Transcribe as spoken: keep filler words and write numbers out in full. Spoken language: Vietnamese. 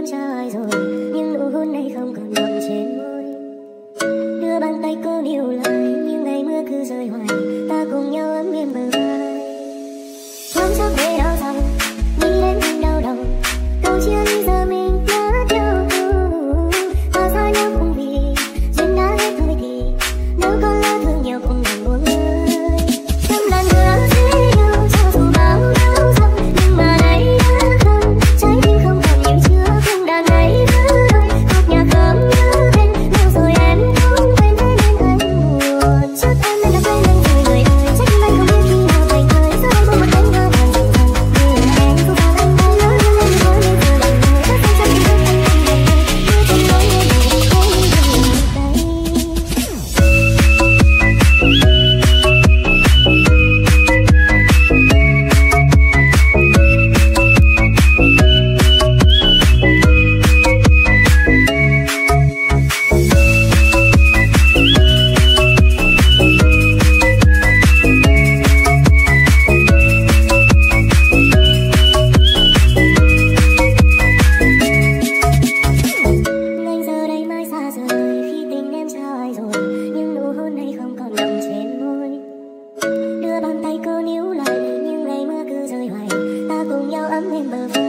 em sai rồi, nhưng nụ hôn này không còn đọng trên môi. Đưa bàn tay cô níu lại, nhưng ngày mưa cứ rơi hoài, ta cùng nhau ấm êm bờ vai. Thoáng chốc về đau lòng, nghĩ đến những đau đầu, câu chia ly giờ mình đã nhau. Ta xa nhau cũng vì duyên đã hết thôi thì nếu có lỡ thương nhiều cũng đừng buông lời. Trăm lần hứa sẽ yêu cho dù bao đau dòng, nhưng mà đây đã không, trái tim không còn nhiều chưa cùng đàn ấy cứ đôi khóc nhà không nhớ tên. Lâu rồi em không quên thế nên anh buồn. Chắc em đã quên anh rồi người ơi, trách anh không biết khi nào thành thời. Giờ đây một cánh hoa vàng rực rỡ, như là em không sao anh đã nhớ nhưng em có nên giờ đành lời. Chắc anh chắc anh anh anh anh anh anh cứ trên lối em để em thấy dừng anh giờ đây mãi xa rời, khi tình em trao ai rồi, nhưng nụ hôn này không còn đọng trên môi. Đưa bàn tay cô níu lại, nhưng ngày mưa cứ rơi hoài, ta cùng nhau ấm êm bờ vai.